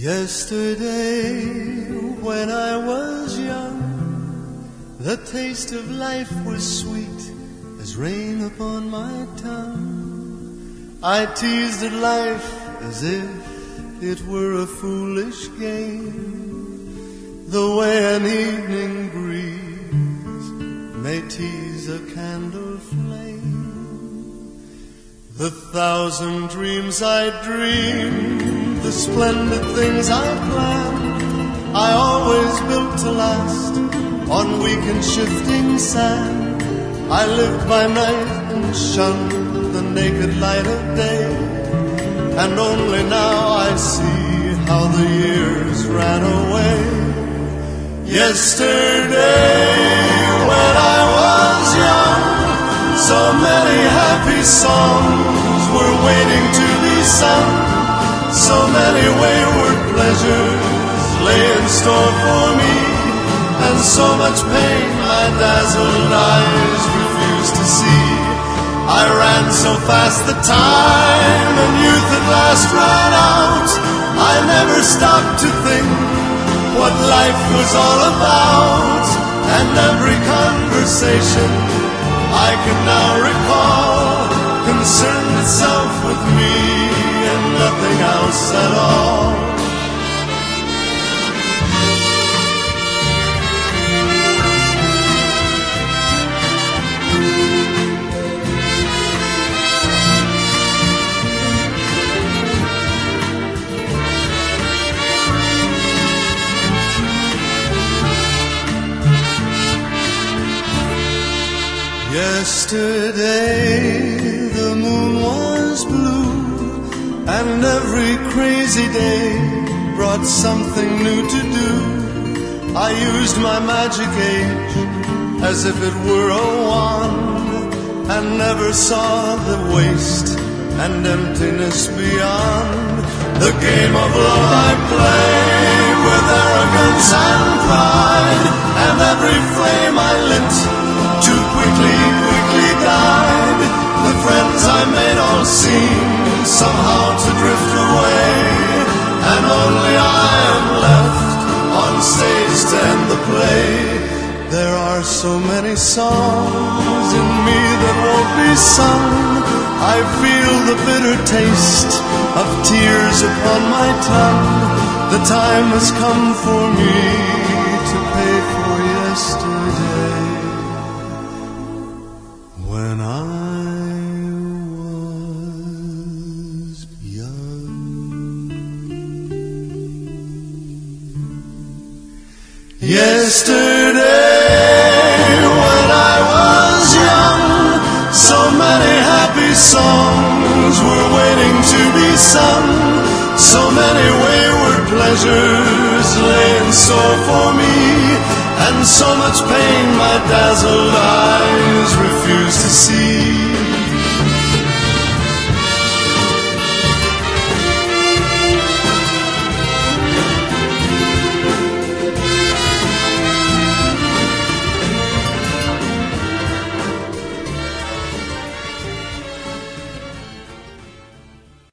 Yesterday, when I was young, the taste of life was sweet as rain upon my tongue. I teased at life as if it were a foolish game, the way an evening breeze may tease a candle flame. The thousand dreams I dreamed, the splendid things I planned, I always built to last on weak and shifting sand. I lived by night and shunned the naked light of day, and only now I see how the years ran away. Yesterday, when I was young, so many happy songs were waiting to be sung. So many wayward pleasures lay in store for me, and so much pain my dazzled eyes refused to see. I ran so fast the time and youth at last ran out. I never stopped to think what life was all about, and every conversation I can now recall concerned itself with me and nothing else at all. Yesterday the moon was blue, and every crazy day brought something new to do. I used my magic age as if it were a wand, and never saw the waste and emptiness beyond. The game of love I played with arrogance and pride, and every flame I lit too quickly died. The friends I made all seemed somehow to drift away, and only I am left on stage to end the play. There are so many songs in me that won't be sung. I feel the bitter taste of tears upon my tongue. The time has come for me to pay for yesterday, when I was young. Yesterday, when I was young, so many happy songs were waiting to be sung. So many wayward pleasures lay in store for me, and so much pain my dazzled eyes refused to see.